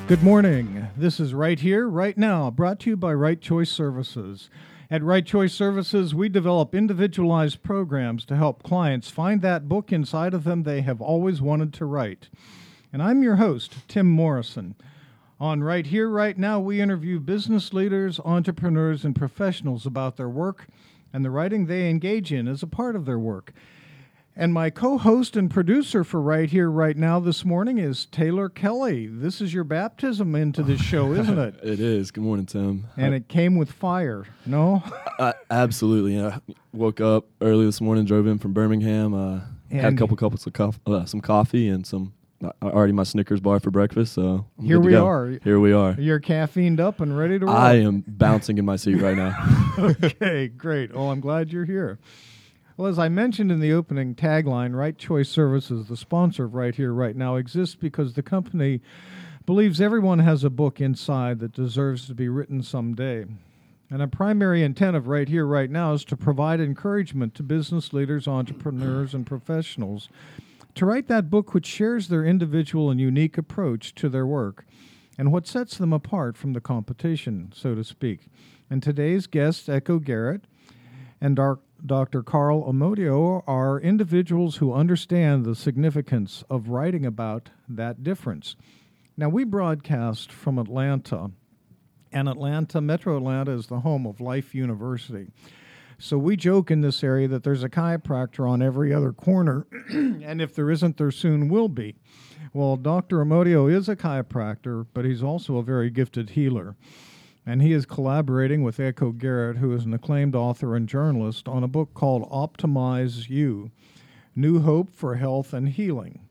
Good morning. This is Right Here, Right Now, brought to you by Right Choice Services. At Right Choice Services, we develop individualized programs to help clients find that book inside of them they have always wanted to write. And I'm your host, Tim Morrison. On Right Here, Right Now, we interview business leaders, entrepreneurs, and professionals about their work and the writing they engage in as a part of their work. And my co-host and producer for Right Here, Right Now this morning is Taylor Kelly. This is your baptism into this show, isn't it? It is. Good morning, Tim. And it came with fire, no? Absolutely. I woke up early this morning, drove in from Birmingham, had a couple cups of some coffee and some already my Snickers bar for breakfast. So Here we are. You're caffeined up and ready to roll. I am bouncing in my seat right now. Okay, great. Well, I'm glad you're here. Well, as I mentioned in the opening tagline, Right Choice Services, the sponsor of Right Here, Right Now, exists because the company believes everyone has a book inside that deserves to be written someday. And a primary intent of Right Here, Right Now is to provide encouragement to business leaders, entrepreneurs, and professionals to write that book which shares their individual and unique approach to their work and what sets them apart from the competition, so to speak. And today's guests, Echo Garrett and Dr. Carl Amodio, are individuals who understand the significance of writing about that difference. Now, we broadcast from Atlanta, and Metro Atlanta is the home of Life University. So we joke in this area that there's a chiropractor on every other corner, and if there isn't, there soon will be. Well, Dr. Amodio is a chiropractor, but he's also a very gifted healer. And he is collaborating with Echo Garrett, who is an acclaimed author and journalist, on a book called Optimize You, New Hope for Health and Healing.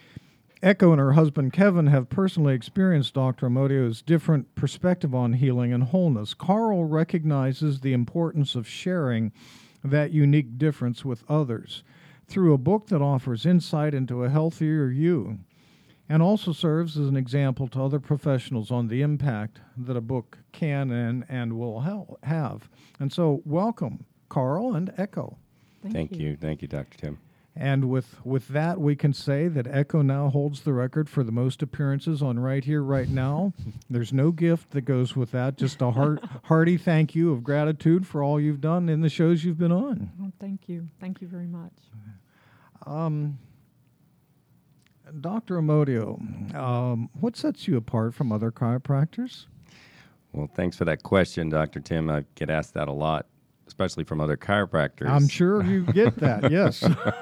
Echo and her husband Kevin have personally experienced Dr. Amodio's different perspective on healing and wholeness. Carl recognizes the importance of sharing that unique difference with others through a book that offers insight into a healthier you, and also serves as an example to other professionals on the impact that a book can and will have. And so, welcome, Carl and Echo. Thank you, Dr. Tim. And with that, we can say that Echo now holds the record for the most appearances on Right Here, Right Now. There's no gift that goes with that, just a hearty thank you of gratitude for all you've done in the shows you've been on. Oh, thank you. Thank you very much. Dr. Amodio, what sets you apart from other chiropractors? Well, thanks for that question, Dr. Tim. I get asked that a lot, especially from other chiropractors. I'm sure you get that, yes.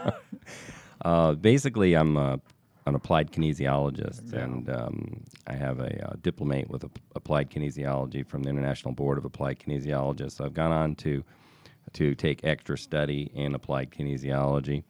Basically, I'm an applied kinesiologist, and I have a diplomate with applied kinesiology from the International Board of Applied Kinesiologists. So I've gone on to take extra study in applied kinesiology.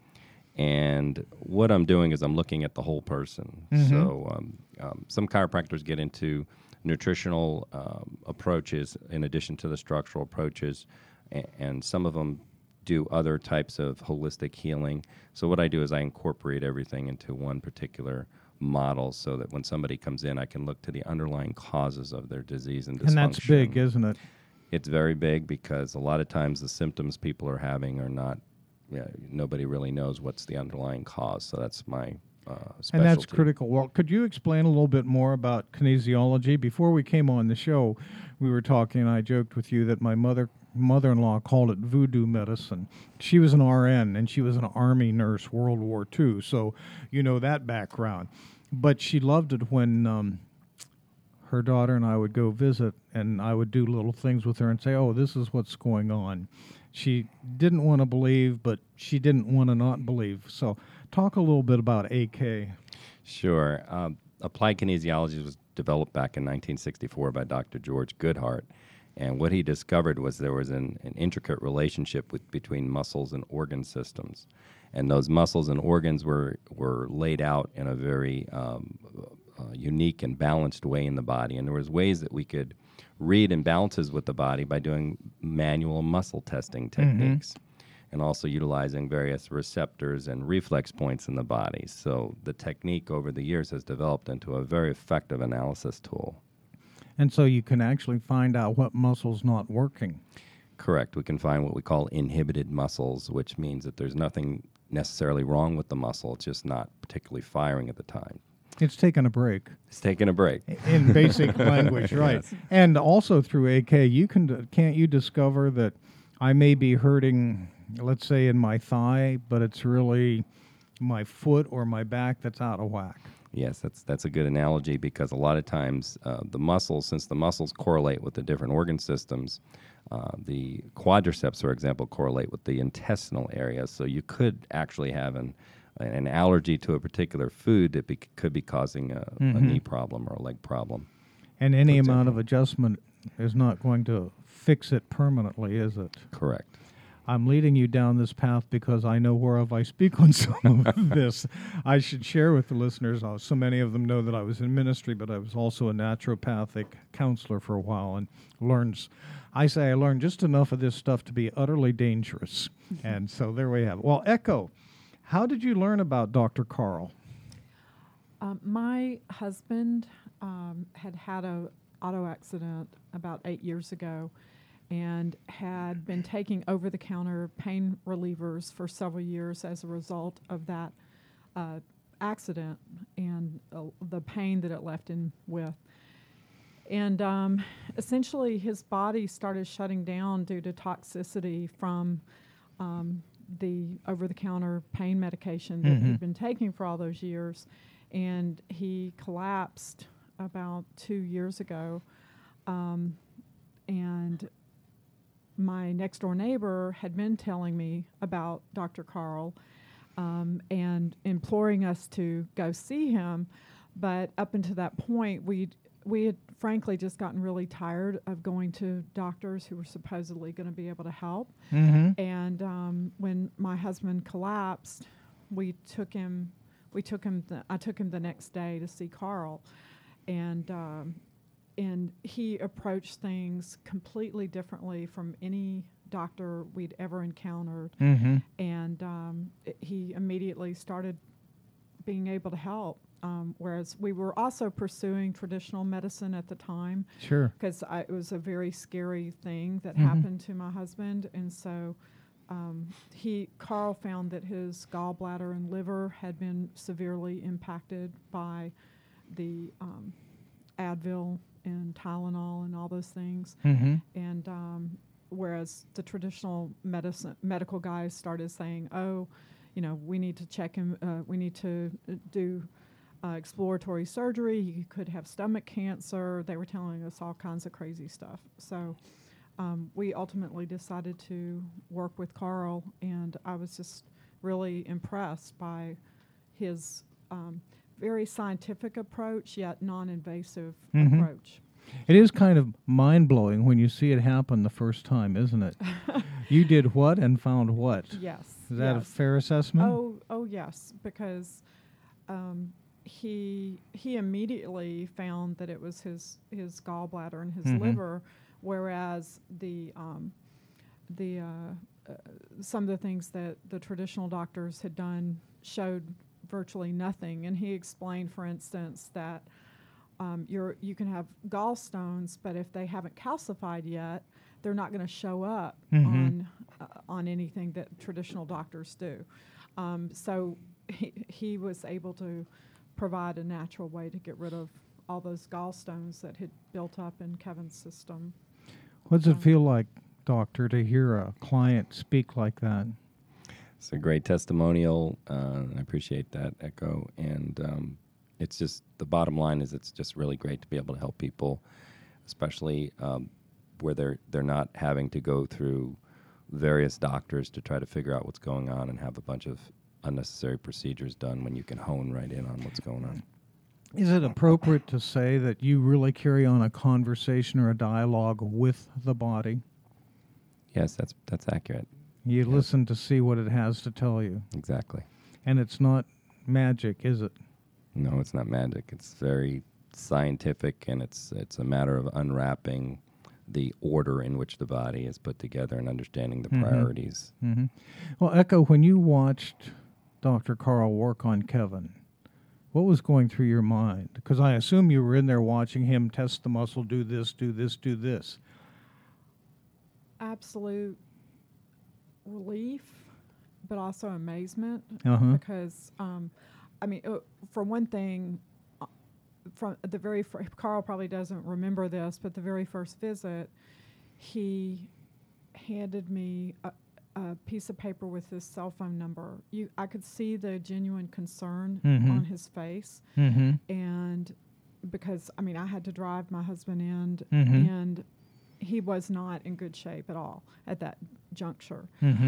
And what I'm doing is I'm looking at the whole person. Mm-hmm. So some chiropractors get into nutritional approaches in addition to the structural approaches, and some of them do other types of holistic healing. So what I do is I incorporate everything into one particular model so that when somebody comes in, I can look to the underlying causes of their disease and dysfunction. And that's big, isn't it? It's very big because a lot of times the symptoms people are having are not, nobody really knows what's the underlying cause. So that's my specialty. And that's critical. Well, could you explain a little bit more about kinesiology? Before we came on the show, we were talking, and I joked with you that my mother-in-law called it voodoo medicine. She was an RN, and she was an Army nurse, World War II, so you know that background. But she loved it when her daughter and I would go visit, and I would do little things with her and say, oh, this is what's going on. She didn't want to believe, but she didn't want to not believe. So talk a little bit about AK. Sure. Applied kinesiology was developed back in 1964 by Dr. George Goodhart. And what he discovered was there was an intricate relationship between muscles and organ systems. And those muscles and organs were laid out in a very unique and balanced way in the body. And there was ways that we could read imbalances with the body by doing manual muscle testing techniques, and also utilizing various receptors and reflex points in the body. So the technique over the years has developed into a very effective analysis tool. And so you can actually find out what muscle's not working. Correct. We can find what we call inhibited muscles, which means that there's nothing necessarily wrong with the muscle. It's just not particularly firing at the time. It's taking a break. It's taking a break. In basic language, right? Yes. And also through AK, can't you discover that I may be hurting, let's say, in my thigh, but it's really my foot or my back that's out of whack. Yes, that's a good analogy, because a lot of times the muscles, since the muscles correlate with the different organ systems, the quadriceps, for example, correlate with the intestinal area. So you could actually have an allergy to a particular food that could be causing a knee problem or a leg problem. And any amount of adjustment is not going to fix it permanently, is it? Correct. I'm leading you down this path because I know whereof I speak on some of this. I should share with the listeners, so many of them know that I was in ministry, but I was also a naturopathic counselor for a while and I learned just enough of this stuff to be utterly dangerous. And so there we have it. Well, Echo, how did you learn about Dr. Carl? My husband had a auto accident about 8 years ago, and had been taking over-the-counter pain relievers for several years as a result of that accident and the pain that it left him with. And essentially, his body started shutting down due to toxicity from the over-the-counter pain medication that he'd been taking for all those years. And he collapsed about 2 years ago. And my next-door neighbor had been telling me about Dr. Carl and imploring us to go see him. But up until that point, we had frankly just gotten really tired of going to doctors who were supposedly going to be able to help. And when my husband collapsed, I took him the next day to see Carl, and he approached things completely differently from any doctor we'd ever encountered. And he immediately started being able to help. Whereas we were also pursuing traditional medicine at the time. Sure. Because it was a very scary thing that happened to my husband. And so Carl found that his gallbladder and liver had been severely impacted by the Advil and Tylenol and all those things. And whereas the traditional medical guys started saying, we need to check him, we need to do exploratory surgery, he could have stomach cancer. They were telling us all kinds of crazy stuff. So we ultimately decided to work with Carl, and I was just really impressed by his very scientific approach, yet non-invasive approach. It is kind of mind-blowing when you see it happen the first time, isn't it? You did what and found what? Yes. Is that a fair assessment? Oh yes, because he immediately found that it was his gallbladder and his liver, whereas some of the things that the traditional doctors had done showed virtually nothing. And he explained, for instance, that you can have gallstones, but if they haven't calcified yet, they're not going to show up on anything that traditional doctors do. So he was able to provide a natural way to get rid of all those gallstones that had built up in Kevin's system. What does it feel like, doctor, to hear a client speak like that? It's a great testimonial. I appreciate that, Echo. And it's just, the bottom line is it's just really great to be able to help people, especially where they're not having to go through various doctors to try to figure out what's going on and have a bunch of unnecessary procedures done when you can hone right in on what's going on. Is it appropriate to say that you really carry on a conversation or a dialogue with the body? Yes, that's accurate. You listen to see what it has to tell you. Exactly. And it's not magic, is it? No, it's not magic. It's very scientific, and it's a matter of unwrapping the order in which the body is put together and understanding the priorities. Well, Echo, when you watched Dr. Carl work on Kevin, what was going through your mind? Because I assume you were in there watching him test the muscle, do this, do this, do this. Absolute relief, but also amazement. Because, for one thing, from the very Carl probably doesn't remember this, but the very first visit, he handed me a piece of paper with his cell phone number. I could see the genuine concern on his face, and because I had to drive my husband in, and he was not in good shape at all at that juncture.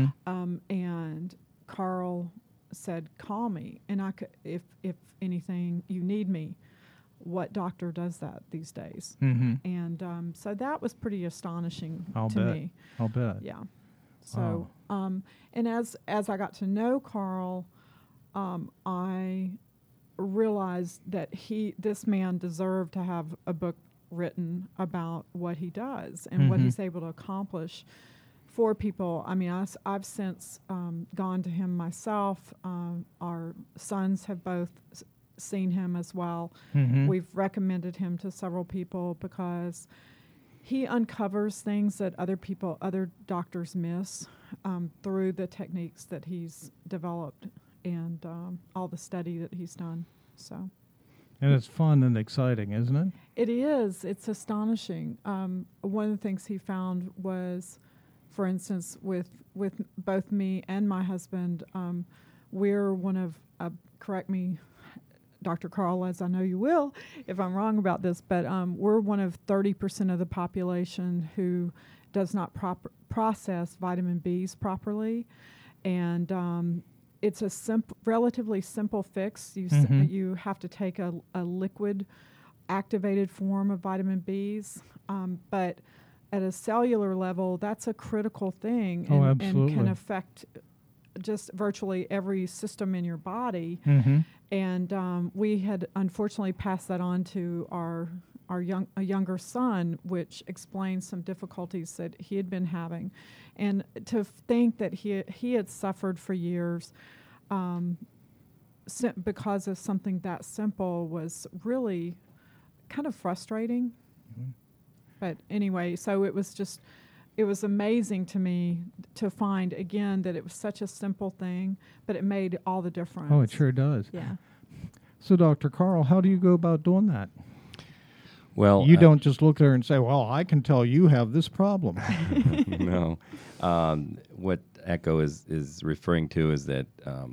And Carl said, "Call me, and I could, if anything you need me." What doctor does that these days? And so that was pretty astonishing to me. I'll bet. Yeah. So, and as I got to know Carl, I realized that this man deserved to have a book written about what he does and what he's able to accomplish for people. I've since gone to him myself. Our sons have both seen him as well. We've recommended him to several people because he uncovers things that other doctors miss through the techniques that he's developed and all the study that he's done. So, and it's fun and exciting, isn't it? It is. It's astonishing. One of the things he found was, for instance, with both me and my husband, we're one of, correct me, Dr. Carl, as I know you will, if I'm wrong about this, but we're one of 30% of the population who does not process vitamin Bs properly, and it's a relatively simple fix. You have to take a liquid activated form of vitamin Bs, but at a cellular level, that's a critical thing and can affect just virtually every system in your body. And we had unfortunately passed that on to a younger son, which explains some difficulties that he had been having. And to think that he had suffered for years because of something that simple was really kind of frustrating. But anyway, so it was amazing to me to find, again, that it was such a simple thing, but it made all the difference. Oh, it sure does. Yeah. So, Dr. Carl, how do you go about doing that? Well, you don't just look there and say, well, I can tell you have this problem. No. What Echo is referring to is that,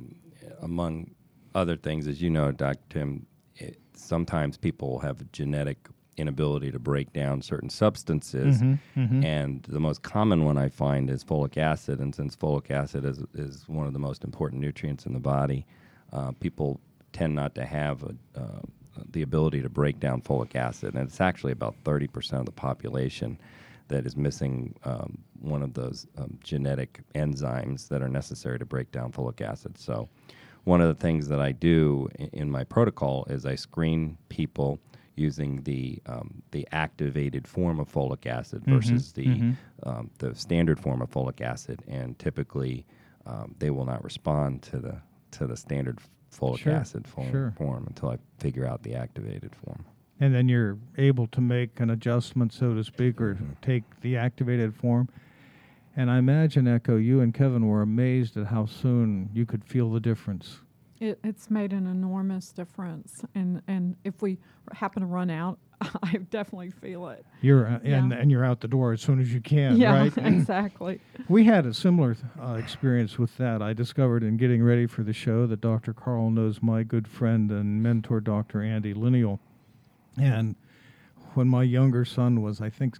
among other things, as you know, Dr. Tim, sometimes people have a genetic inability to break down certain substances, and the most common one I find is folic acid. And since folic acid is one of the most important nutrients in the body, people tend not to have the ability to break down folic acid, and it's actually about 30% of the population that is missing one of those genetic enzymes that are necessary to break down folic acid. So one of the things that I do in my protocol is I screen people using the activated form of folic acid versus the standard form of folic acid, and typically they will not respond to the standard folic acid form until I figure out the activated form. And then you're able to make an adjustment, so to speak, or take the activated form. And I imagine, Echo, you and Kevin were amazed at how soon you could feel the difference. It's made an enormous difference, and if we happen to run out, I definitely feel it. And you're out the door as soon as you can, right? Yeah, Exactly. We had a similar experience with that. I discovered in getting ready for the show that Dr. Carl knows my good friend and mentor, Dr. Andy Lineal. And when my younger son was, I think,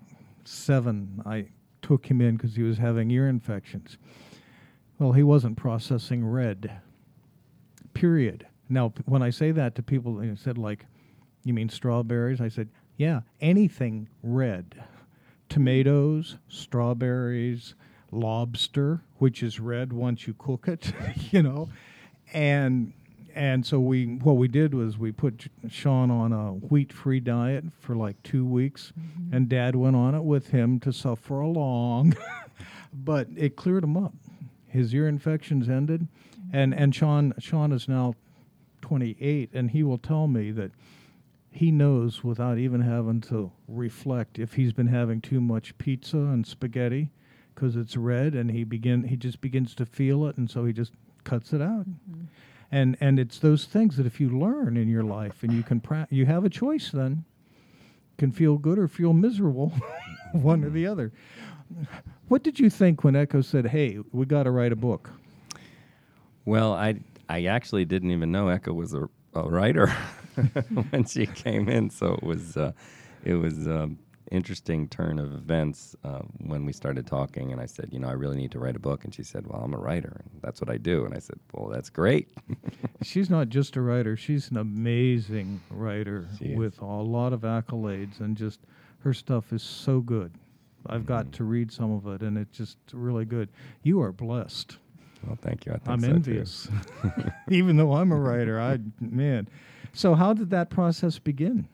7, I took him in because he was having ear infections. Well, he wasn't processing red. Period. Now, when I say that to people, they said, like, you mean strawberries? I said, yeah, anything red. Tomatoes, strawberries, lobster, which is red once you cook it, And so what we did was we put Sean on a wheat-free diet for like 2 weeks, and Dad went on it with him to suffer along, but it cleared him up. His ear infections ended. And Sean is now 28, and he will tell me that he knows without even having to reflect if he's been having too much pizza and spaghetti because it's red, and he just begins to feel it, and so he just cuts it out. And it's those things that if you learn in your life and you can you have a choice, then can feel good or feel miserable, one or the other. What did you think when Echo said, "Hey, we got to write a book"? Well, I actually didn't even know Echo was a writer when she came in, so it was interesting turn of events when we started talking, and I said, I really need to write a book, and she said, well, I'm a writer, and that's what I do, and I said, well, that's great. She's not just a writer; she's an amazing writer with a lot of accolades, and just her stuff is so good. I've got to read some of it, and it's just really good. You are blessed. Well, thank you. I think I'm so envious, even though I'm a writer. Man. So how did that process begin?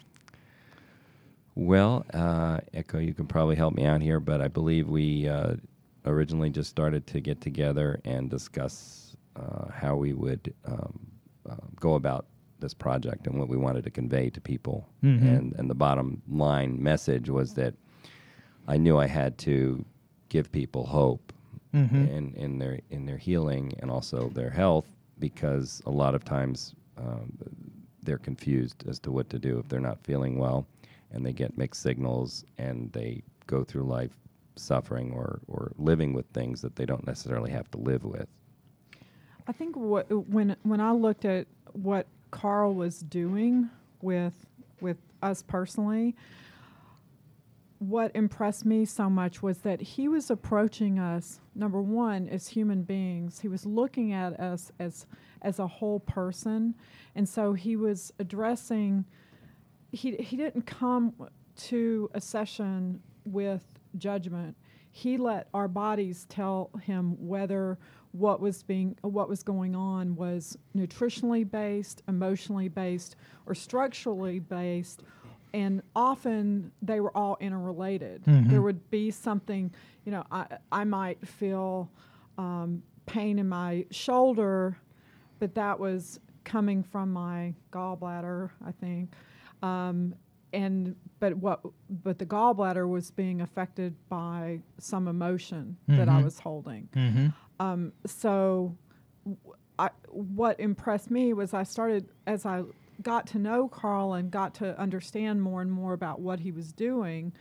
Well, Echo, you can probably help me out here, but I believe we originally just started to get together and discuss how we would go about this project and what we wanted to convey to people. Mm-hmm. And the bottom line message was that I knew I had to give people hope in their healing and also their health, because a lot of times they're confused as to what to do if they're not feeling well, and they get mixed signals and they go through life suffering or living with things that they don't necessarily have to live with. I think when I looked at what Carl was doing with us personally, what impressed me so much was that he was approaching us, number one, as human beings. He was looking at us as a whole person, and so he was addressing. He didn't come to a session with judgment. He let our bodies tell him whether what was going on was nutritionally based, emotionally based, or structurally based. And often they were all interrelated. Mm-hmm. There would be something, I might feel pain in my shoulder, but that was coming from my gallbladder, I think. But the gallbladder was being affected by some emotion that I was holding. Mm-hmm. What impressed me was as I got to know Carl and got to understand more and more about what he was doing,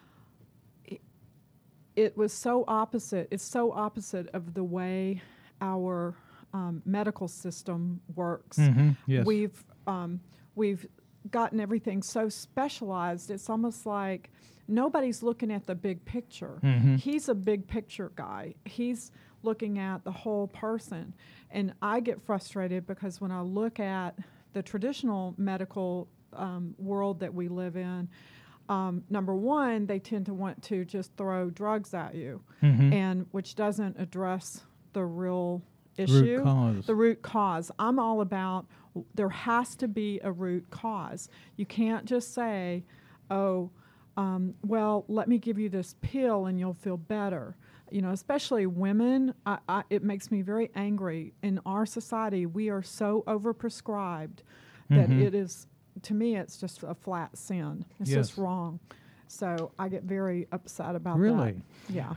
it was so opposite. It's so opposite of the way our medical system works. Mm-hmm. Yes. We've gotten everything so specialized. It's almost like nobody's looking at the big picture. Mm-hmm. He's a big picture guy. He's looking at the whole person. And I get frustrated because when I look at the traditional medical world that we live in, number one, they tend to want to just throw drugs at you, and which doesn't address the real issue, the root cause. I'm all about there has to be a root cause. You can't just say, well, let me give you this pill and you'll feel better. Especially women, it makes me very angry. In our society, we are so overprescribed that it is, to me, it's just a flat sin. It's just wrong. So I get very upset about that. Really? Yeah.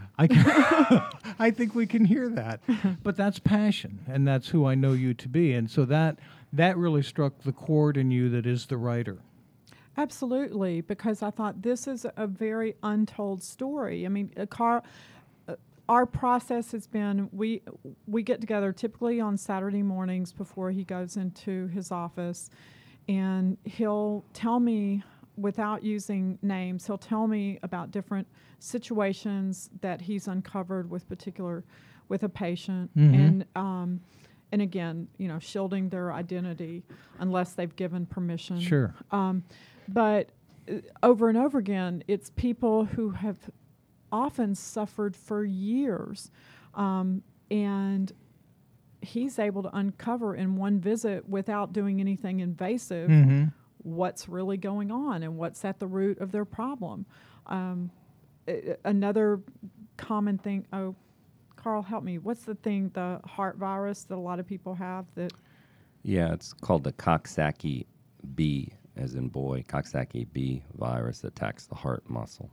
I think we can hear that. But that's passion, and that's who I know you to be. And so that really struck the chord in you that is the writer. Absolutely, because I thought this is a very untold story. I mean, our process has been we get together typically on Saturday mornings before he goes into his office, and he'll tell me, without using names, he'll tell me about different situations that he's uncovered with a patient, and again, shielding their identity unless they've given permission. Sure. But over and over again, it's people who have often suffered for years, and he's able to uncover in one visit, without doing anything invasive, what's really going on and what's at the root of their problem. Another common thing, Carl, help me, what's the heart virus that a lot of people have that? Yeah, it's called the Coxsackie B, as in boy, Coxsackie B virus that attacks the heart muscle.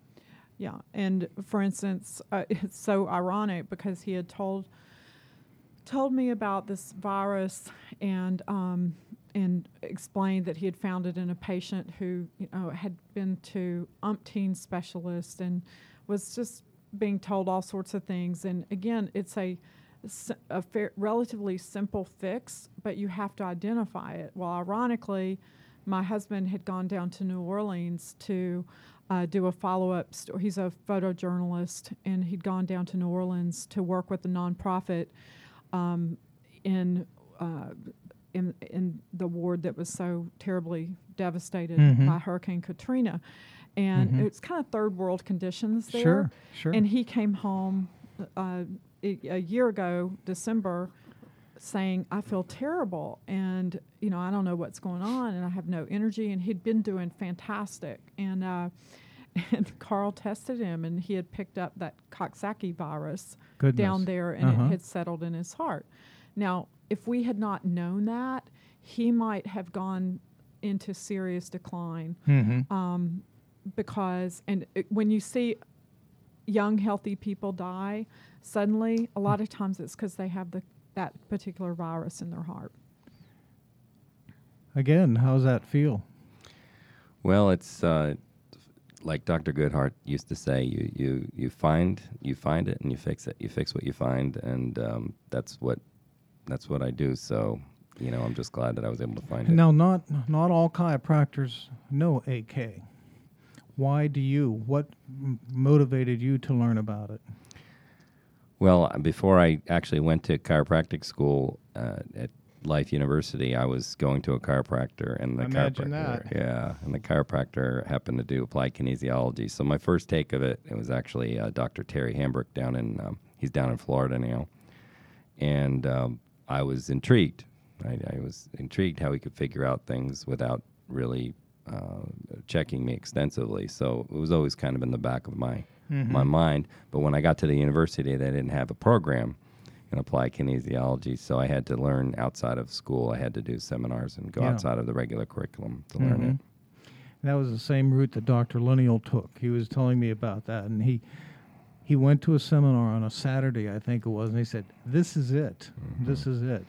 Yeah, and for instance, it's so ironic because he had told told me about this virus and explained that he had found it in a patient who had been to umpteen specialists and was just being told all sorts of things. And again, it's a relatively simple fix, but you have to identify it. Well, ironically, my husband had gone down to New Orleans to do a follow-up story. He's a photojournalist, and he'd gone down to New Orleans to work with a nonprofit in the ward that was so terribly devastated by Hurricane Katrina. And it's kind of third world conditions there. Sure. And he came home a year ago, December, saying, I feel terrible, and I don't know what's going on, and I have no energy. And he'd been doing fantastic, and Carl tested him, and he had picked up that Coxsackie virus down there, and it had settled in his heart. Now, if we had not known that, he might have gone into serious decline, because when you see young, healthy people die suddenly, a lot of times it's because they have that particular virus in their heart. Again, how's that feel? Well, it's like Dr. Goodhart used to say, you find it and you fix it. You fix what you find, and that's what I do. So, I'm just glad that I was able to find it. Now, not all chiropractors know AK. Why do you? What motivated you to learn about it? Well, before I actually went to chiropractic school at Life University, I was going to a chiropractor, and the chiropractor happened to do applied kinesiology. So my first take of it was actually Dr. Terry Hambrick he's down in Florida now, and I was intrigued. I was intrigued how he could figure out things without really checking me extensively. So it was always kind of in the back of my mind. But when I got to the university, they didn't have a program in applied kinesiology, so I had to learn outside of school. I had to do seminars and go outside of the regular curriculum to learn it. That was the same route that Dr. Lineal took. He was telling me about that, and he went to a seminar on a Saturday, I think it was, and he said, "This is it. This is it."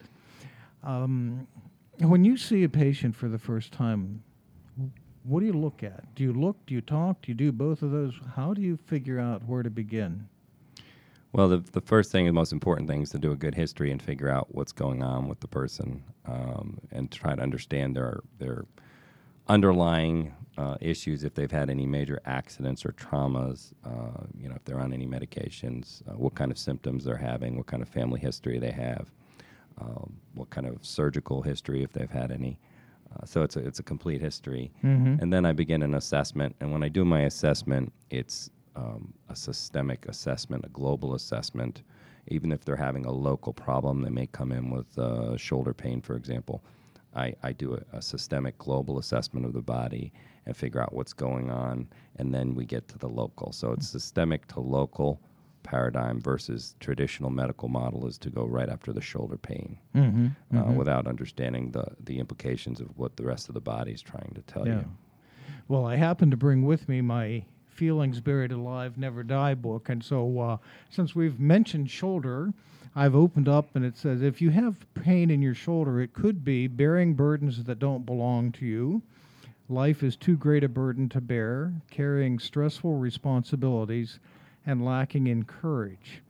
When you see a patient for the first time, what do you look at? Do you look? Do you talk? Do you do both of those? How do you figure out where to begin? Well, the first thing, the most important thing, is to do a good history and figure out what's going on with the person, and try to understand their underlying issues, if they've had any major accidents or traumas, if they're on any medications, what kind of symptoms they're having, what kind of family history they have, what kind of surgical history, if they've had any. So it's a complete history. And then I begin an assessment, and when I do my assessment, it's a systemic assessment, a global assessment. Even if they're having a local problem, they may come in with shoulder pain, for example. I do a systemic global assessment of the body and figure out what's going on, and then we get to the local. So it's systemic to local paradigm versus traditional medical model is to go right after the shoulder pain without understanding the implications of what the rest of the body is trying to tell you. Well, I happen to bring with me my Feelings Buried Alive, Never Die book. And so since we've mentioned shoulder, I've opened up and it says, if you have pain in your shoulder, it could be bearing burdens that don't belong to you. Life is too great a burden to bear, carrying stressful responsibilities, and lacking in courage.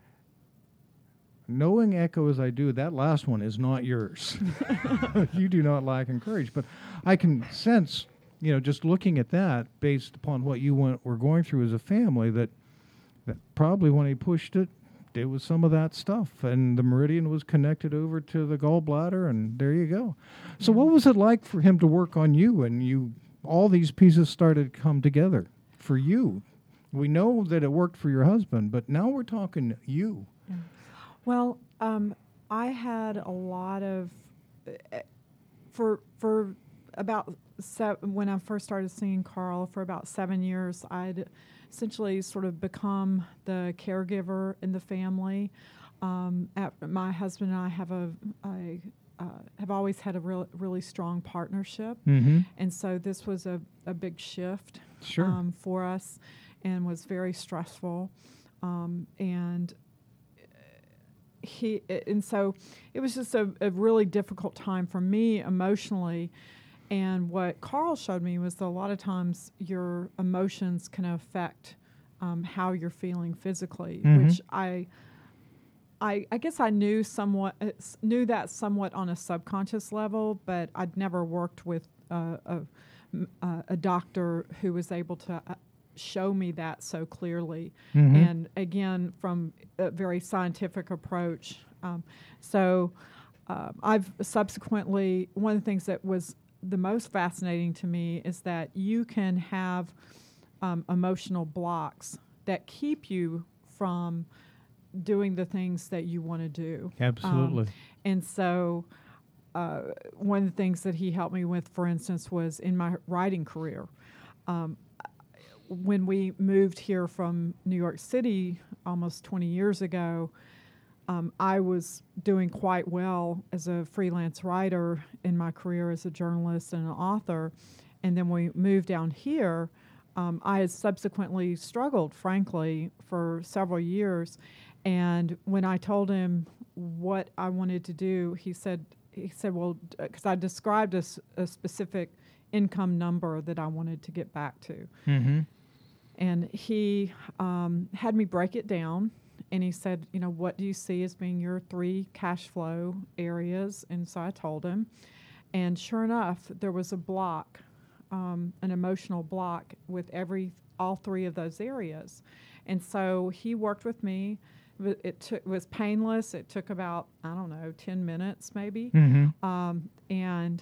Knowing Echo as I do, that last one is not yours. You do not lack in courage. But I can sense, just looking at that, based upon what you were going through as a family, that probably when he pushed it, there was some of that stuff, and the meridian was connected over to the gallbladder, and there you go. So what was it like for him to work on you, and all these pieces started to come together for you? We know that it worked for your husband, but now we're talking you. Yeah. Well, I had a lot of, for about when I first started seeing Carl, for about 7 years, I'd essentially sort of become the caregiver in the family. My husband and I have always had a really strong partnership, and so this was a big shift for us, and was very stressful. And and so it was just a really difficult time for me emotionally. And what Carl showed me was that a lot of times your emotions can affect how you're feeling physically, which I guess I knew that somewhat on a subconscious level, but I'd never worked with a doctor who was able to show me that so clearly. And again, from a very scientific approach. I've subsequently, one of the things that was the most fascinating to me is that you can have emotional blocks that keep you from doing the things that you want to do. Absolutely. And so one of the things that he helped me with, for instance, was in my writing career. When we moved here from New York City almost 20 years ago, I was doing quite well as a freelance writer in my career as a journalist and an author. And then we moved down here. I had subsequently struggled, frankly, for several years. And when I told him what I wanted to do, he said, well, because I described a specific income number that I wanted to get back to. And he had me break it down. And he said, what do you see as being your 3 cash flow areas? And so I told him. And sure enough, there was a block, an emotional block with all 3 of those areas. And so he worked with me. It was painless. It took about, 10 minutes maybe. And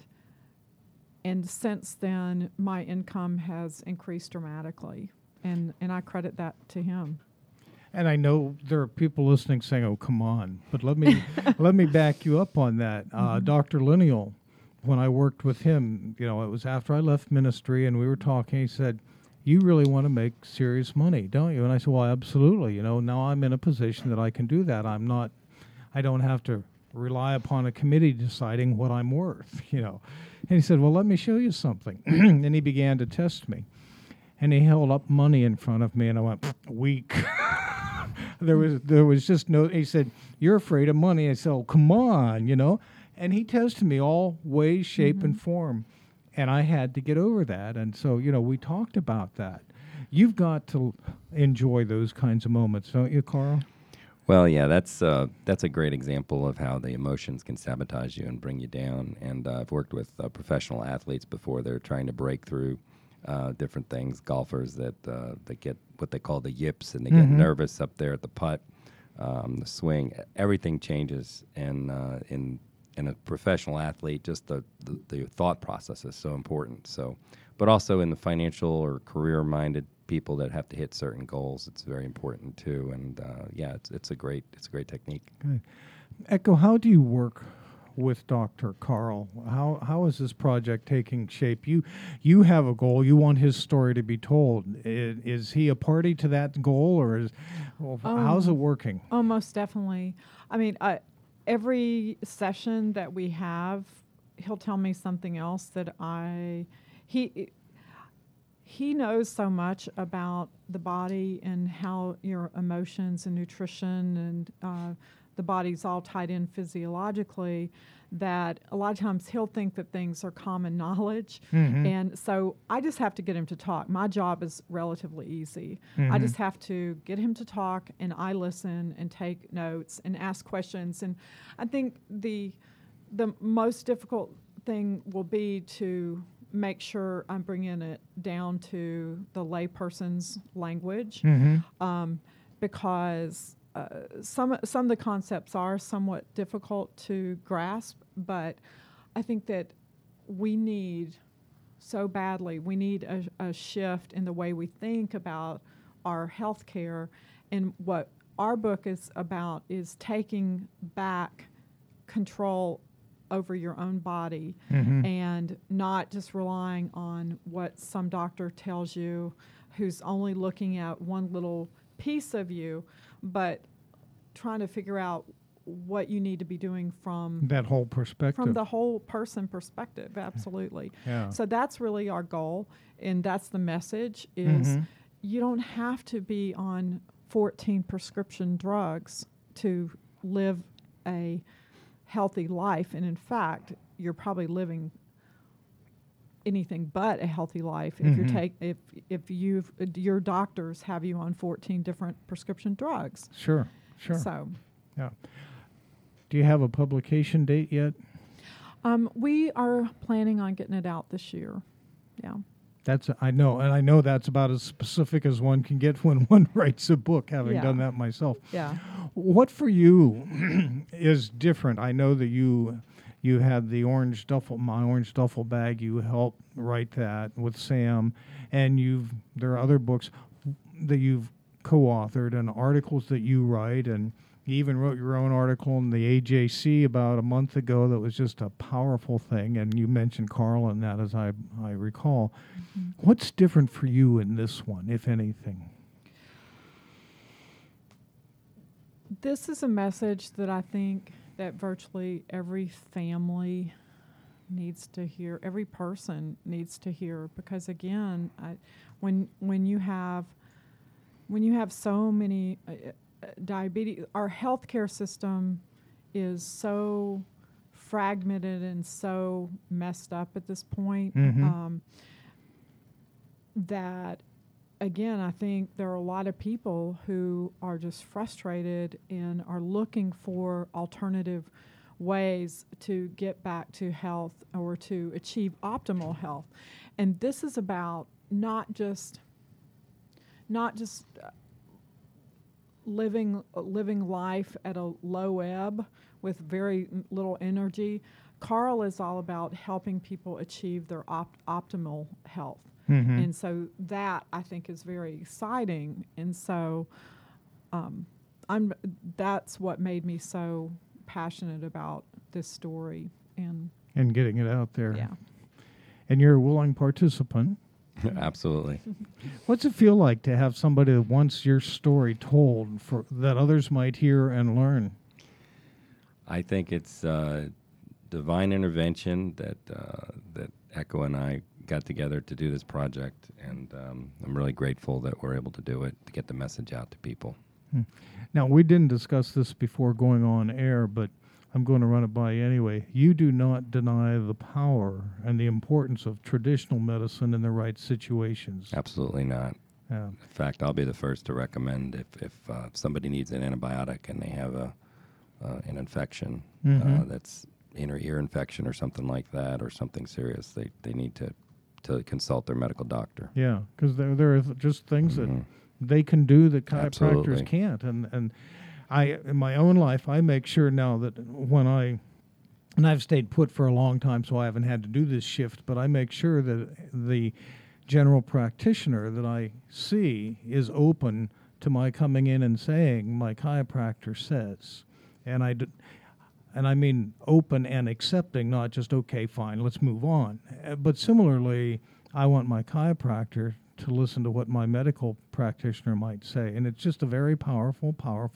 since then, my income has increased dramatically. And I credit that to him. And I know there are people listening saying, "Oh, come on!" But let me let me back you up on that. Dr. Lineal, when I worked with him, it was after I left ministry, and we were talking. He said, "You really want to make serious money, don't you?" And I said, "Well, absolutely. Now I'm in a position that I can do that. I don't have to rely upon a committee deciding what I'm worth, And he said, "Well, let me show you something." And he began to test me, and he held up money in front of me, and I went, "Weak." There was just no. He said, "You're afraid of money." I said, "Oh, come on, And he tested me all ways, shape, and form, and I had to get over that. And so, we talked about that. You've got to enjoy those kinds of moments, don't you, Carl? Well, yeah, that's a great example of how the emotions can sabotage you and bring you down. And I've worked with professional athletes before. They're trying to break through different things. Golfers that get what they call the yips, and they get nervous up there at the putt, the swing. Everything changes, and in a professional athlete, just the thought process is so important. So, but also in the financial or career-minded people that have to hit certain goals, it's very important too. And it's a great technique. Okay. Echo, how do you work with Dr. Carl? How is this project taking shape? You have a goal. You want his story to be told. Is he a party to that goal, or how's it working? Oh, most definitely. I mean, every session that we have, he'll tell me something else that he knows so much about the body and how your emotions and nutrition and the body's all tied in physiologically, that a lot of times he'll think that things are common knowledge. And so I just have to get him to talk. My job is relatively easy. I just have to get him to talk, and I listen and take notes and ask questions. And I think the most difficult thing will be to make sure I'm bringing it down to the layperson's language, because some of the concepts are somewhat difficult to grasp, but I think that we need a shift in the way we think about our health care. And what our book is about is taking back control over your own body and not just relying on what some doctor tells you who's only looking at one little piece of you, but trying to figure out what you need to be doing from that whole perspective, from the whole person perspective. Absolutely. Yeah. So that's really our goal, and that's the message is you don't have to be on 14 prescription drugs to live a healthy life. And in fact, you're probably living anything but a healthy life if your doctors have you on 14 different prescription drugs. Sure. So, Yeah. Do you have a publication date yet? we are planning on getting it out this year. Yeah. I know that's about as specific as one can get when one writes a book, having Yeah. done that myself. Yeah. What for you is different? I know that you had the my orange duffel bag. You helped write that with Sam, and there are other books that you've co-authored and articles that you write, and you even wrote your own article in the AJC about a month ago that was just a powerful thing, and you mentioned Carl in that, as I recall. Mm-hmm. What's different for you in this one, if anything? This is a message that I think that virtually every family needs to hear, every person needs to hear, because again, when you have so many diabetes, our healthcare system is so fragmented and so messed up at this point, that again, I think there are a lot of people who are just frustrated and are looking for alternative ways to get back to health or to achieve optimal health. And this is about not just living life at a low ebb with very little energy. Carl is all about helping people achieve their optimal health. Mm-hmm. And so that, I think, is very exciting. And so that's what made me so passionate about this story. And getting it out there. Yeah. And you're a willing participant. Absolutely. What's it feel like to have somebody that wants your story told that others might hear and learn? I think it's divine intervention that Echo and I got together to do this project, and I'm really grateful that we're able to do it, to get the message out to people. Now, we didn't discuss this before going on air, but I'm going to run it by you anyway. You do not deny the power and the importance of traditional medicine in the right situations. Absolutely not. Yeah. In fact, I'll be the first to recommend if somebody needs an antibiotic and they have an infection that's inner ear infection or something like that, or something serious, they need to consult their medical doctor. Yeah, because there are just things that they can do that chiropractors Absolutely. can't. And I, in my own life, I make sure now that and I've stayed put for a long time, so I haven't had to do this shift, but I make sure that the general practitioner that I see is open to my coming in and saying, my chiropractor says. And I mean open and accepting, not just, okay, fine, let's move on. But similarly, I want my chiropractor to listen to what my medical practitioner might say. And it's just a very powerful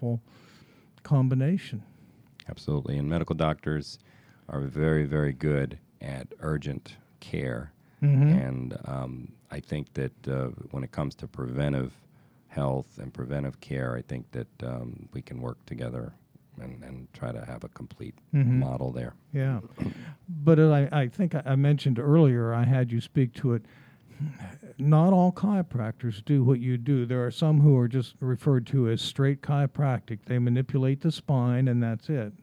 combination. Absolutely. And medical doctors are very, very good at urgent care. Mm-hmm. And I think that when it comes to preventive health and preventive care, I think that we can work together and try to have a complete model there. Yeah. But I think I mentioned earlier, I had you speak to it, not all chiropractors do what you do. There are some who are just referred to as straight chiropractic. They manipulate the spine and that's it.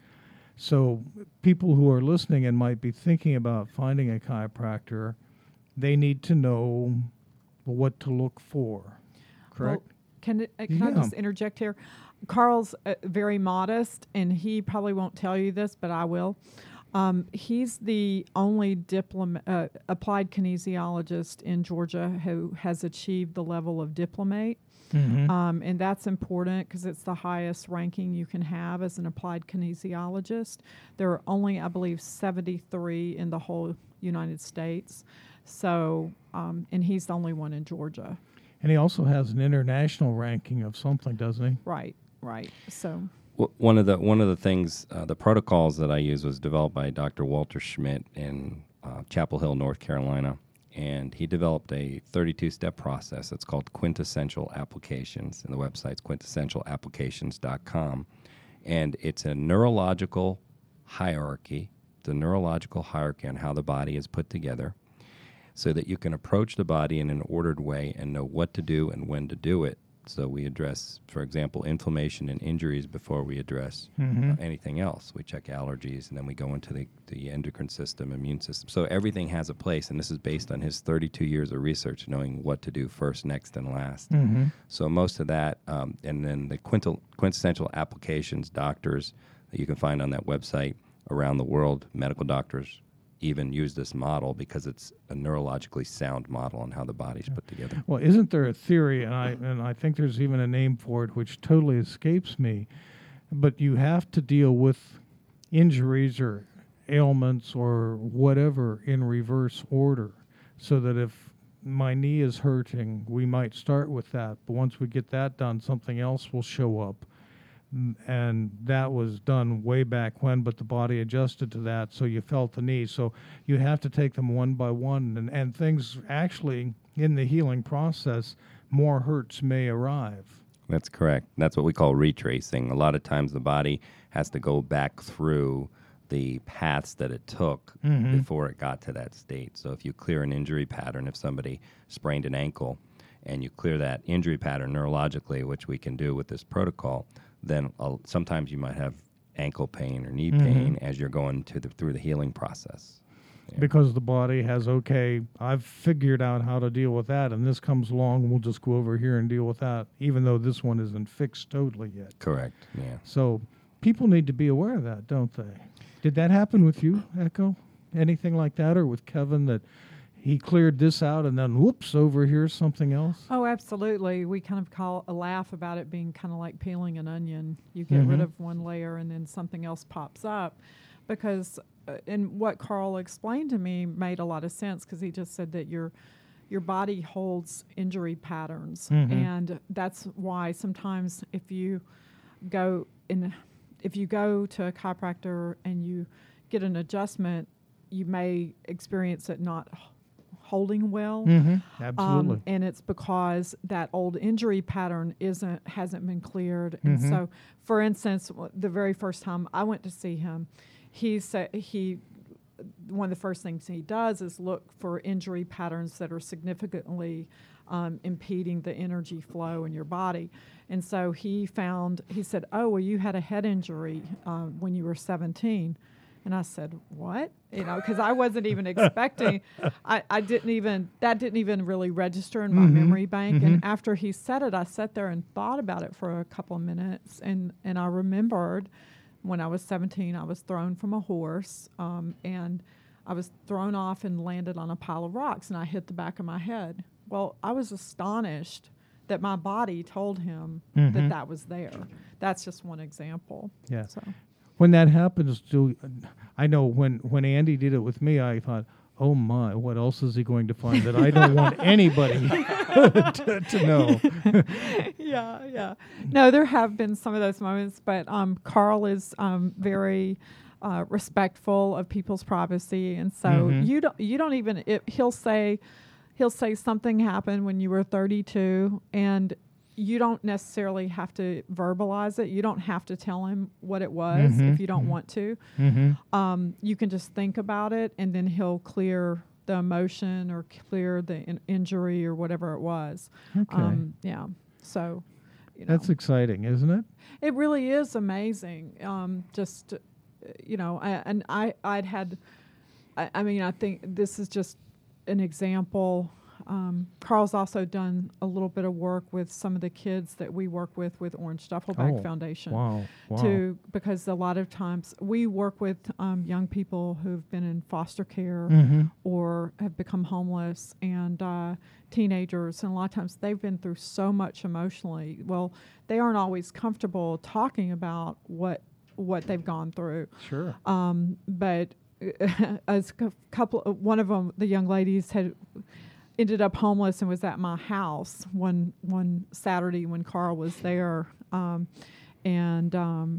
So people who are listening and might be thinking about finding a chiropractor, they need to know what to look for. Correct? Well, can I just interject here? Carl's very modest, and he probably won't tell you this, but I will. He's the only applied kinesiologist in Georgia who has achieved the level of diplomate. Mm-hmm. And that's important because it's the highest ranking you can have as an applied kinesiologist. There are only, I believe, 73 in the whole United States. So, and he's the only one in Georgia. And he also has an international ranking of something, doesn't he? Right. So. Well, one of the things, the protocols that I use was developed by Dr. Walter Schmidt in Chapel Hill, North Carolina. And he developed a 32-step process. It's called Quintessential Applications, and the website's quintessentialapplications.com. And it's a neurological hierarchy, the neurological hierarchy on how the body is put together, so that you can approach the body in an ordered way and know what to do and when to do it. So we address, for example, inflammation and injuries before we address anything else. We check allergies, and then we go into the endocrine system, immune system. So everything has a place, and this is based on his 32 years of research, knowing what to do first, next, and last. So most of that, and then the quintessential applications, doctors that you can find on that website around the world, medical doctors even use this model because it's a neurologically sound model on how the body's put together. Well, isn't there a theory, and I think there's even a name for it, which totally escapes me, but you have to deal with injuries or ailments or whatever in reverse order, so that if my knee is hurting, we might start with that, but once we get that done, something else will show up. And that was done way back when, but the body adjusted to that, so you felt the knee. So you have to take them one by one, and things actually, in the healing process, more hurts may arrive. That's correct. That's what we call retracing. A lot of times the body has to go back through the paths that it took before it got to that state. So if you clear an injury pattern, if somebody sprained an ankle, and you clear that injury pattern neurologically, which we can do with this protocol, then sometimes you might have ankle pain or knee pain as you're going through the healing process. Yeah. Because the body has, okay, I've figured out how to deal with that, and this comes along, we'll just go over here and deal with that, even though this one isn't fixed totally yet. Correct, yeah. So people need to be aware of that, don't they? Did that happen with you, Echo? Anything like that, or with Kevin, that he cleared this out and then whoops, over here's something else? Oh, absolutely. We kind of laugh about it being kind of like peeling an onion. You get rid of one layer and then something else pops up. Because, and what Carl explained to me made a lot of sense, because he just said that your body holds injury patterns. And that's why sometimes if you go to a chiropractor and you get an adjustment, you may experience it not holding well. Absolutely. And it's because that old injury pattern hasn't been cleared. And so, for instance, the very first time I went to see him, one of the first things he does is look for injury patterns that are significantly impeding the energy flow in your body. And so he said, oh, well, you had a head injury when you were 17. And I said, what? Because I wasn't even expecting. That didn't even really register in my memory bank. And after he said it, I sat there and thought about it for a couple of minutes. And I remembered when I was 17, I was thrown from a horse, and I was thrown off and landed on a pile of rocks, and I hit the back of my head. Well, I was astonished that my body told him that was there. That's just one example. Yeah. So. When that happens, I know when Andy did it with me, I thought, oh my, what else is he going to find that I don't want anybody to know? Yeah. No, there have been some of those moments, but Carl is very respectful of people's privacy, and so you don't even. He'll say something happened when you were 32, and you don't necessarily have to verbalize it. You don't have to tell him what it was if you don't want to. You can just think about it, and then he'll clear the emotion or clear the injury or whatever it was. Okay. Yeah. So, that's exciting, isn't it? It really is amazing. I think this is just an example. Carl's also done a little bit of work with some of the kids that we work with Orange Stuffelbag Foundation. Wow. Because a lot of times we work with young people who've been in foster care or have become homeless, and teenagers, and a lot of times they've been through so much emotionally. Well, they aren't always comfortable talking about what they've gone through. Sure. But as one of them, the young ladies had ended up homeless and was at my house one Saturday when Carl was there, and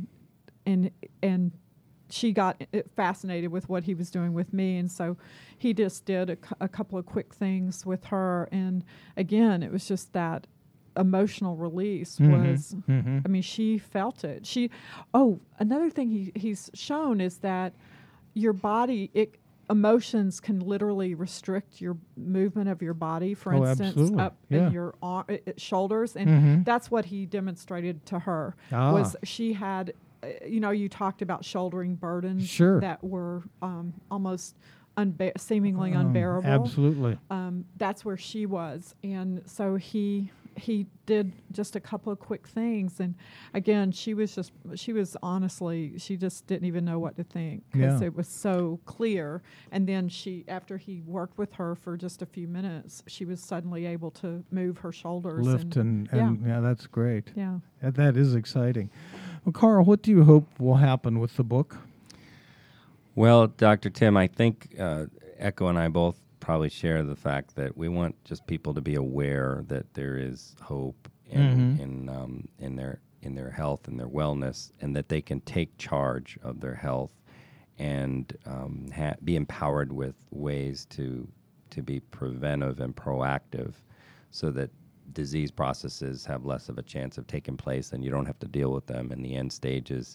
she got fascinated with what he was doing with me, and so he just did a couple of quick things with her, and again, it was just that emotional release Mhm. was, Mhm. I mean, she felt it. Another thing he's shown is that your body, emotions can literally restrict your movement of your body. For Oh, instance, absolutely. up Yeah. in your shoulders, and Mhm. that's what he demonstrated to her. Ah. Was she had, you talked about shouldering burdens Sure. that were almost seemingly unbearable. Absolutely. That's where she was, and so he did just a couple of quick things, and again, she honestly, she just didn't even know what to think because Yeah. it was so clear. And then after he worked with her for just a few minutes, she was suddenly able to move her shoulders, Lift and yeah, that's great. yeah. That is exciting. Well, Carl, what do you hope will happen with the book? Well, Dr. Tim, I think Echo and I both probably share the fact that we want just people to be aware that there is hope in their health and their wellness, and that they can take charge of their health and be empowered with ways to be preventive and proactive, so that disease processes have less of a chance of taking place, and you don't have to deal with them in the end stages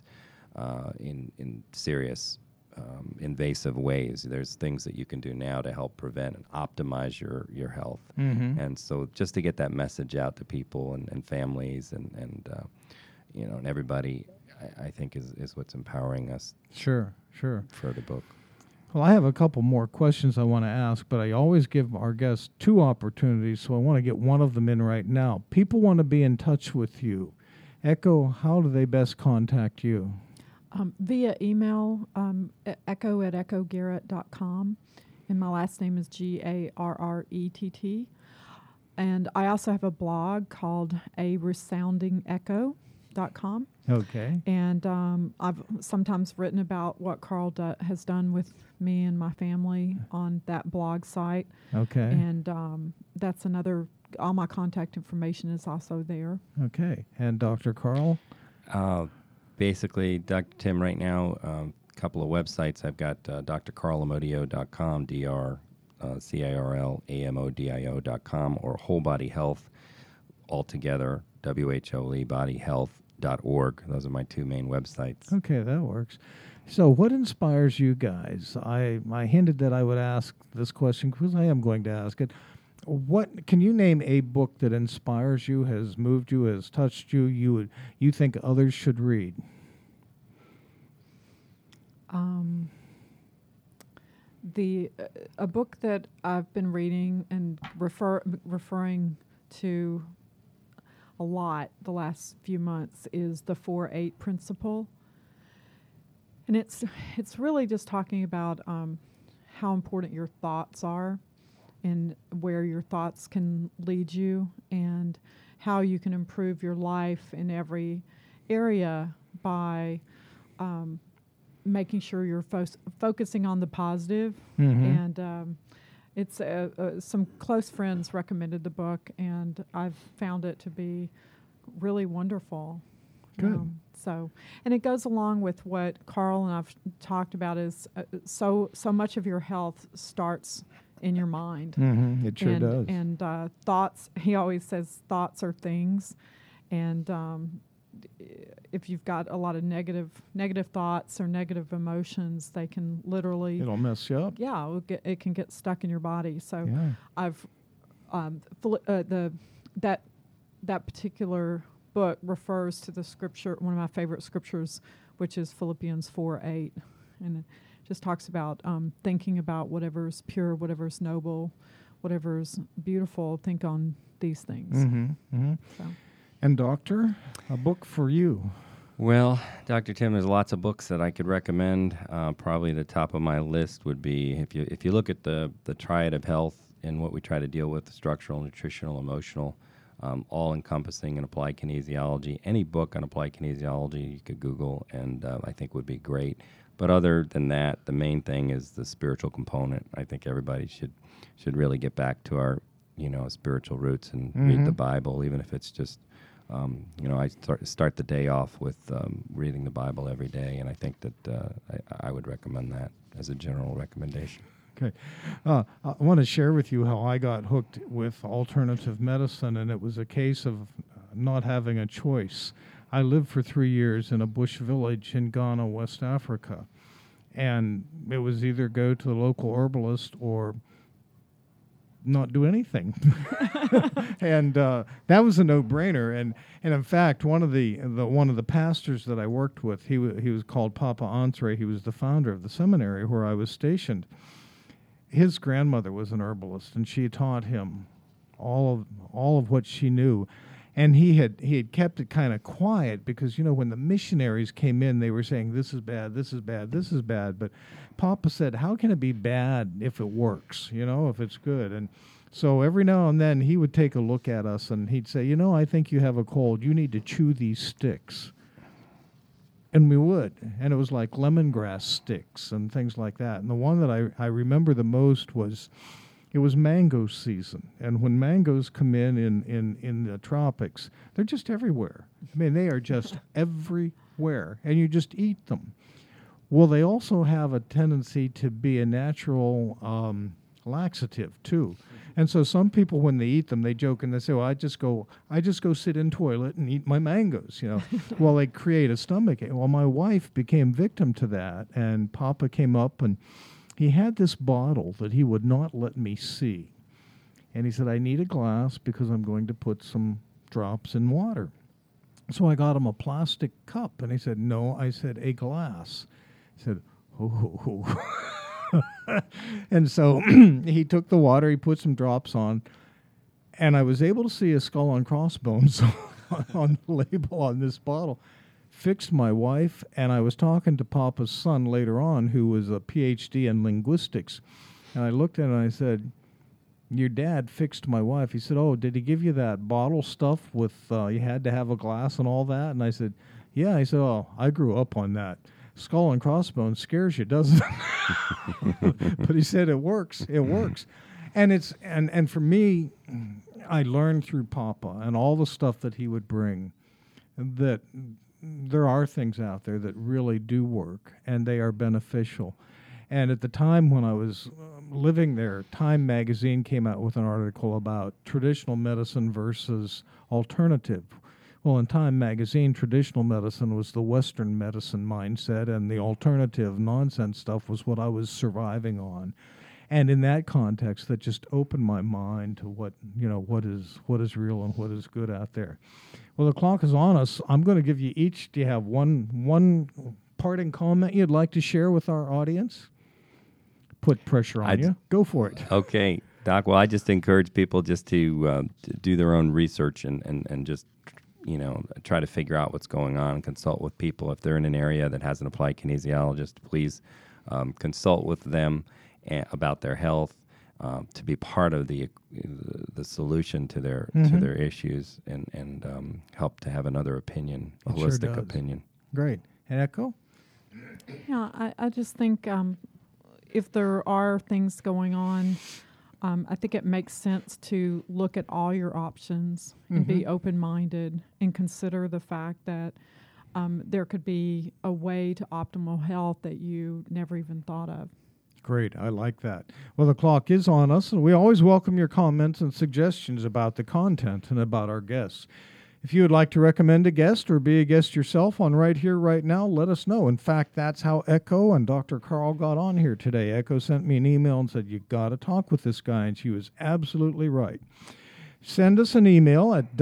in serious invasive ways. There's things that you can do now to help prevent and optimize your health. Mm-hmm. And so just to get that message out to people and families and everybody, I think is what's empowering us Sure. for the book. Well, I have a couple more questions I want to ask, but I always give our guests 2 opportunities, so I want to get one of them in right now. People want to be in touch with you. Echo, how do they best contact you? Via email, echo@echogarrett.com, and my last name is Garrett. And I also have a blog called aresoundingecho.com. Okay. And I've sometimes written about what Carl has done with me and my family on that blog site. Okay. And that's another, all my contact information is also there. Okay. And Dr. Carl? Basically, Dr. Tim, right now, a couple of websites. I've got drcarlamodio.com, drcarlamodio.com, or Whole Body Health, altogether, wholebodyhealth.org. Those are my 2 main websites. Okay, that works. So what inspires you guys? I hinted that I would ask this question because I am going to ask it. What can you name a book that inspires you, has moved you, has touched you, you think others should read? A book that I've been reading and referring to a lot the last few months is the 4-8 Principle, and it's really just talking about how important your thoughts are, and where your thoughts can lead you, and how you can improve your life in every area by making sure you're focusing on the positive. Mm-hmm. And it's some close friends recommended the book, and I've found it to be really wonderful. Good. And it goes along with what Carl and I've talked about, is so much of your health starts in your mind. Mm-hmm. It sure does. And thoughts, he always says thoughts are things. And if you've got a lot of negative thoughts or negative emotions, they can literally... It'll mess you up. Yeah, it can get stuck in your body. So Yeah. I've... that particular book refers to the scripture, one of my favorite scriptures, which is Philippians 4:8. And it just talks about thinking about whatever's pure, whatever's noble, whatever's beautiful, think on these things. Mm-hmm. Mm-hmm. So. And Doctor, a book for you. Well, Dr. Tim, there's lots of books that I could recommend. Probably the top of my list would be, if you look at the triad of health and what we try to deal with, structural, nutritional, emotional, all-encompassing in applied kinesiology. Any book on applied kinesiology you could Google, and I think would be great. But other than that, the main thing is the spiritual component. I think everybody should really get back to our spiritual roots and read the Bible, even if it's just I start the day off with reading the Bible every day, and I think that I would recommend that as a general recommendation. Okay. I want to share with you how I got hooked with alternative medicine, and it was a case of not having a choice. I lived for 3 years in a bush village in Ghana, West Africa, and it was either go to the local herbalist or not do anything. And that was a no-brainer. And in fact, one of the pastors that I worked with, he was called Papa Entre. He was the founder of the seminary where I was stationed. His grandmother was an herbalist, and she taught him all of what she knew. And he had kept it kind of quiet because, when the missionaries came in, they were saying, this is bad, this is bad, this is bad. But Papa said, how can it be bad if it works, if it's good? And so every now and then he would take a look at us and he'd say, I think you have a cold. You need to chew these sticks. And we would. And it was like lemongrass sticks and things like that. And the one that I remember the most was, it was mango season, and when mangoes come in the tropics, they're just everywhere. I mean, they are just everywhere, and you just eat them. Well, they also have a tendency to be a natural laxative too, and so some people, when they eat them, they joke and they say, "Well, I just go sit in toilet and eat my mangoes," Well, they create a stomach ache. Well, my wife became victim to that, and Papa came up and he had this bottle that he would not let me see. And he said, I need a glass because I'm going to put some drops in water. So I got him a plastic cup. And he said, no. I said, a glass. He said, oh. And so he took the water, he put some drops on, and I was able to see a skull and crossbones on the label on this bottle. Fixed my wife, and I was talking to Papa's son later on, who was a PhD in linguistics, and I looked at him and I said, your dad fixed my wife. He said, oh, did he give you that bottle stuff with you had to have a glass and all that? And I said, yeah. He said, oh, I grew up on that. Skull and crossbones scares you, doesn't it? But he said it works. It works. And it's and for me, I learned through Papa and all the stuff that he would bring that there are things out there that really do work, and they are beneficial. And at the time when I was living there, Time magazine came out with an article about traditional medicine versus alternative. Well, in Time magazine, traditional medicine was the Western medicine mindset, and the alternative nonsense stuff was what I was surviving on. And in that context, that just opened my mind to what is real and what is good out there. Well, the clock is on us. I'm going to give you each. Do you have one parting comment you'd like to share with our audience? Put pressure on you. Go for it. Okay, Doc. Well, I just encourage people just to do their own research and just try to figure out what's going on and consult with people. If they're in an area that has an applied kinesiologist, please consult with them about their health. To be part of the solution to their issues and help to have another opinion, a holistic opinion. Great. And Echo? Yeah, I just think if there are things going on, I think it makes sense to look at all your options and be open-minded and consider the fact that there could be a way to optimal health that you never even thought of. Great. I like that. Well, the clock is on us, and we always welcome your comments and suggestions about the content and about our guests. If you would like to recommend a guest or be a guest yourself on Right Here, Right Now, let us know. In fact, that's how Echo and Dr. Carl got on here today. Echo sent me an email and said, you got to talk with this guy, and she was absolutely right. Send us an email at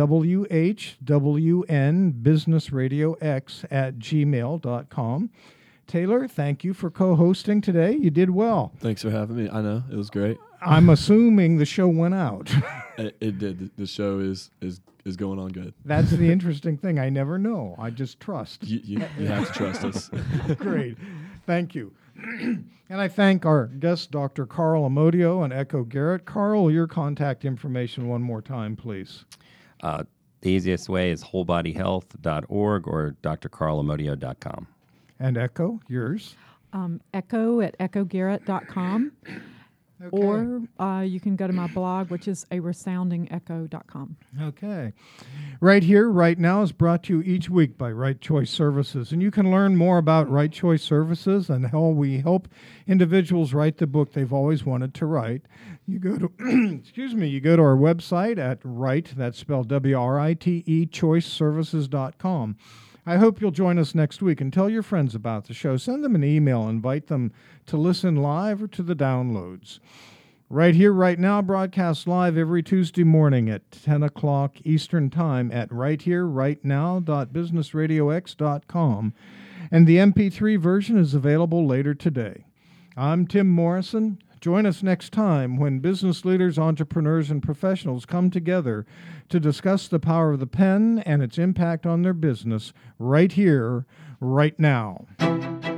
whwnbusinessradiox@gmail.com. Taylor, thank you for co-hosting today. You did well. Thanks for having me. I know, it was great. I'm assuming the show went out. It did. The show is going on good. That's the interesting thing. I never know. I just trust. You have to trust us. Great. Thank you. And I thank our guests, Dr. Carl Amodio and Echo Garrett. Carl, your contact information one more time, please. The easiest way is wholebodyhealth.org or drcarlamodio.com. And Echo, yours? Echo at echogarrett.com. Okay. Or you can go to my blog, which is aresoundingecho.com. Okay. Right Here, Right Now is brought to you each week by Right Choice Services. And you can learn more about Right Choice Services and how we help individuals write the book they've always wanted to write. You go to, you go to our website at Write, that's spelled W-R-I-T-E, choiceservices.com. I hope you'll join us next week and tell your friends about the show. Send them an email, invite them to listen live or to the downloads. Right Here, Right Now broadcasts live every Tuesday morning at 10 o'clock Eastern Time at righthererightnow.businessradiox.com, and the MP3 version is available later today. I'm Tim Morrison. Join us next time when business leaders, entrepreneurs, and professionals come together to discuss the power of the pen and its impact on their business right here, right now.